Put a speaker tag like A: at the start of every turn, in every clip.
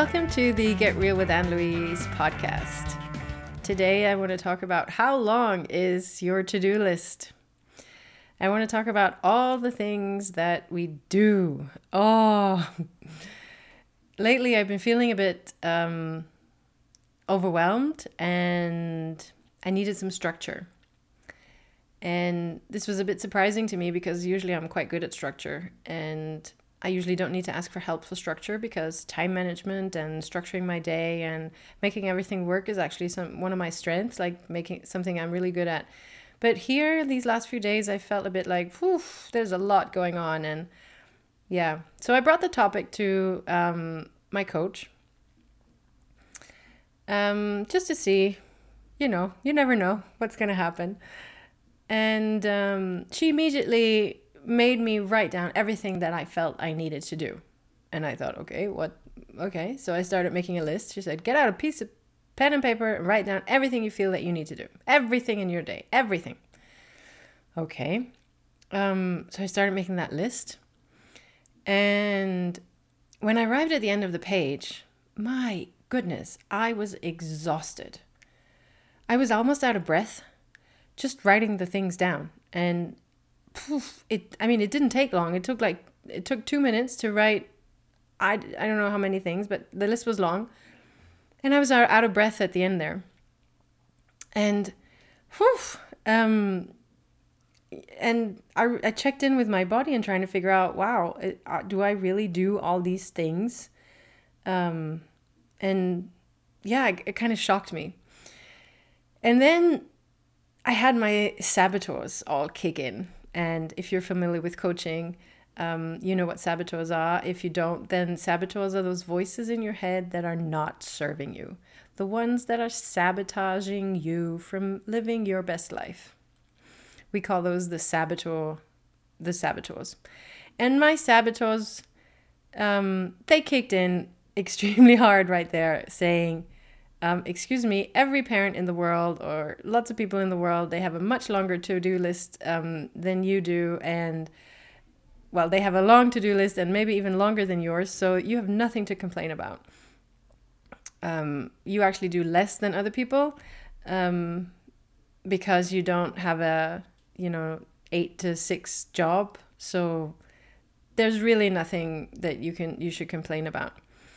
A: Welcome to the Get Real with Anne-Louise podcast. Today I want to talk about how long is your to-do list. I want to talk about all the things that we do. Lately I've been feeling a bit overwhelmed and I needed some structure. And this was a bit surprising to me because usually I'm quite good at structure and I usually don't need to ask for help for structure because time management and structuring my day and making everything work is actually one of my strengths, like making something I'm really good at. But here, these last few days, I felt a bit like, there's a lot going on. And yeah, so I brought the topic to my coach just to see, you never know what's going to happen. And she immediately made me write down everything that I felt I needed to do. And I thought, okay. So I started making a list. She said, get out a piece of pen and paper and write down everything you feel that you need to do. Everything in your day. Everything. Okay. So I started making that list. And when I arrived at the end of the page, my goodness, I was exhausted. I was almost out of breath just writing the things down. And it didn't take long. It took 2 minutes to write. I don't know how many things, but the list was long. And I was out of breath at the end there. And and I checked in with my body and trying to figure out, do I really do all these things? And yeah, it kind of shocked me. And then I had my saboteurs all kick in. And if you're familiar with coaching, you know what saboteurs are. If you don't, then saboteurs are those voices in your head that are not serving you. The ones that are sabotaging you from living your best life. We call those the saboteurs. And my saboteurs, they kicked in extremely hard right there, saying, excuse me, every parent in the world or lots of people in the world, they have a much longer to-do list than you do. And well, they have a long to-do list and maybe even longer than yours. So you have nothing to complain about. You actually do less than other people because you don't have a, 8 to 6 job. So there's really nothing that you should complain about.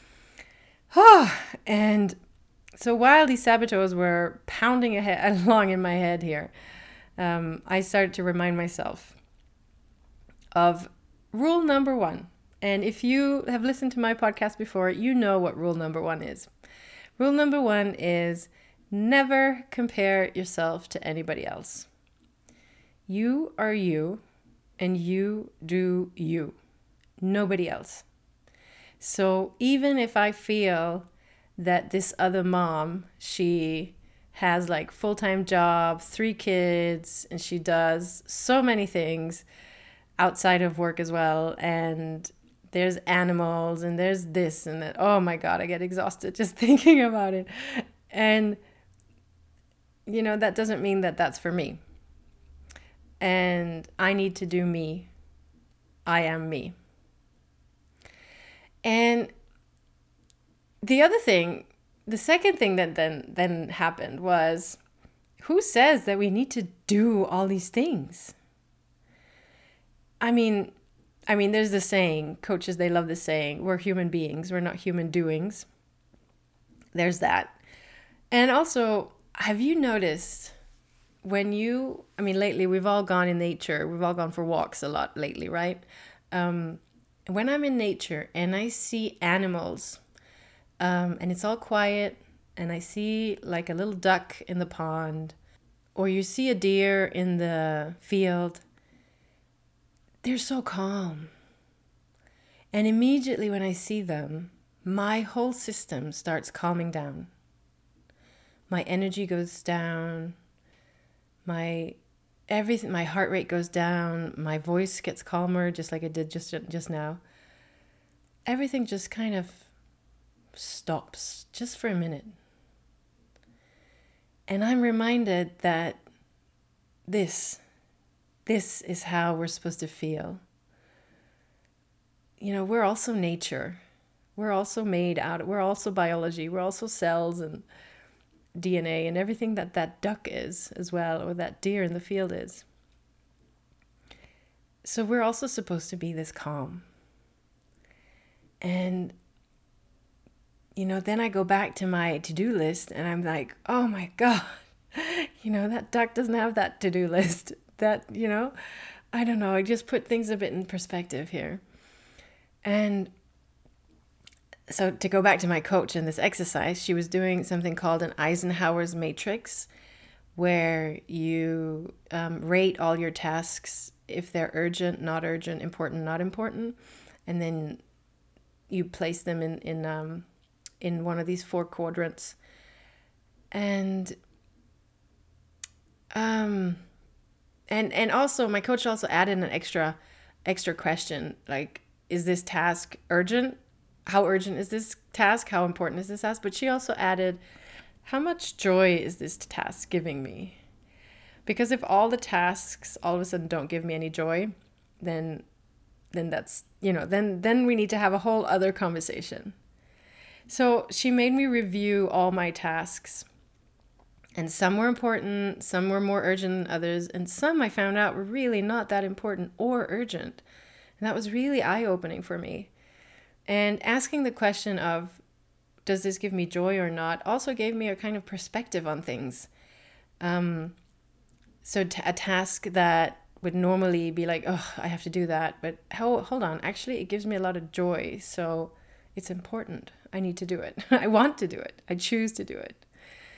A: And so while these saboteurs were pounding along in my head here, I started to remind myself of rule number 1. And if you have listened to my podcast before, you know what rule number 1 is. Rule number 1 is never compare yourself to anybody else. You are you, and you do you. Nobody else. So even if I feel that this other mom, she has like full-time job, 3 kids, and she does so many things outside of work as well. And there's animals and there's this and that. Oh my God, I get exhausted just thinking about it. And, that doesn't mean that that's for me. And I need to do me. I am me. And the second thing that then happened was, who says that we need to do all these things? I mean, there's the saying, coaches, they love the saying, we're human beings, we're not human doings. There's that. And also, have you noticed lately we've all gone in nature, we've all gone for walks a lot lately, right? When I'm in nature and I see animals, and it's all quiet, and I see like a little duck in the pond, or you see a deer in the field, they're so calm. And immediately when I see them, my whole system starts calming down. My energy goes down, my heart rate goes down, my voice gets calmer, just like it did just now. Everything just kind of stops just for a minute. And I'm reminded that this is how we're supposed to feel. We're also nature. we're also we're also biology, we're also cells and DNA and everything that duck is as well, or that deer in the field is. So we're also supposed to be this calm. And, then I go back to my to-do list and I'm like, oh my God, that duck doesn't have that to-do list. That, I don't know. I just put things a bit in perspective here. And so to go back to my coach in this exercise, she was doing something called an Eisenhower's matrix, where you rate all your tasks if they're urgent, not urgent, important, not important, and then you place them in one of these 4 quadrants. And also my coach also added an extra question, like, is this task urgent? How urgent is this task? How important is this task? But she also added, how much joy is this task giving me? Because if all the tasks all of a sudden don't give me any joy, then that's, then we need to have a whole other conversation. So she made me review all my tasks. And some were important, some were more urgent than others, and some I found out were really not that important or urgent. And that was really eye-opening for me. And asking the question of, does this give me joy or not, also gave me a kind of perspective on things. So a task that would normally be like, oh, I have to do that. But hold on, actually, it gives me a lot of joy. So it's important. I need to do it. I want to do it. I choose to do it.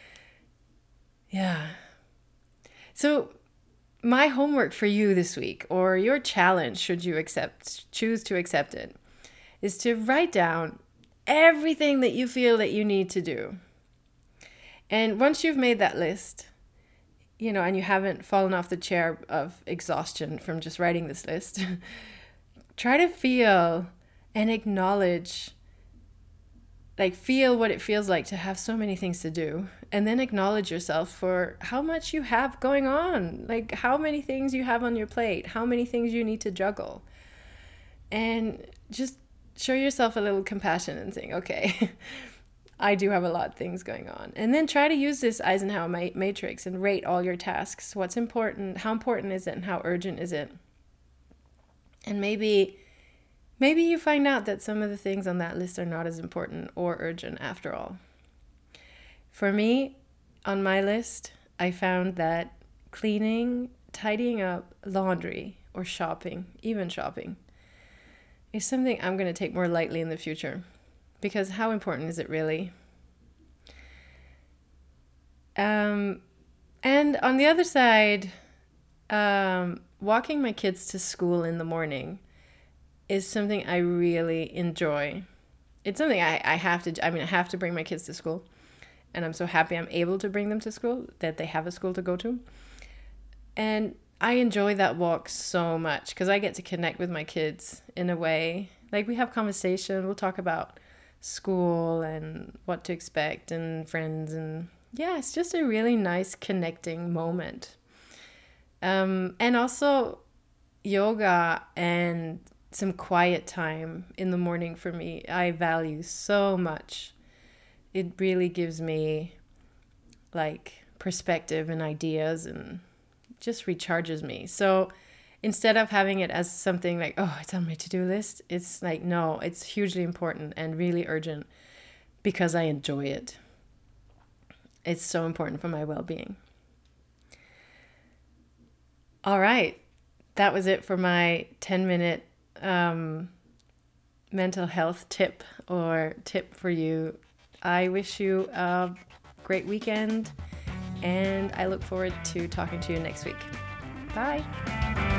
A: Yeah. So my homework for you this week, or your challenge, should you choose to accept it, is to write down everything that you feel that you need to do. And once you've made that list, and you haven't fallen off the chair of exhaustion from just writing this list, try to feel and acknowledge, feel what it feels like to have so many things to do, and then acknowledge yourself for how much you have going on, how many things you have on your plate, how many things you need to juggle. And just show yourself a little compassion and think, okay, I do have a lot of things going on. And then try to use this Eisenhower matrix and rate all your tasks. What's important, how important is it, and how urgent is it? And maybe you find out that some of the things on that list are not as important or urgent after all. For me, on my list, I found that cleaning, tidying up, laundry, or shopping, even shopping, is something I'm going to take more lightly in the future. Because how important is it really? And on the other side, walking my kids to school in the morning is something I really enjoy. It's something I have to, I have to bring my kids to school. And I'm so happy I'm able to bring them to school, that they have a school to go to. And I enjoy that walk so much because I get to connect with my kids in a way. We have conversation, we'll talk about school and what to expect and friends. And yeah, it's just a really nice connecting moment. And also yoga and some quiet time in the morning for me, I value so much. It really gives me perspective and ideas and just recharges me. So instead of having it as something it's on my to-do list, it's no, it's hugely important and really urgent because I enjoy it. It's so important for my well-being. All right. That was it for my 10-minute mental health tip for you. I wish you a great weekend, and I look forward to talking to you next week. Bye.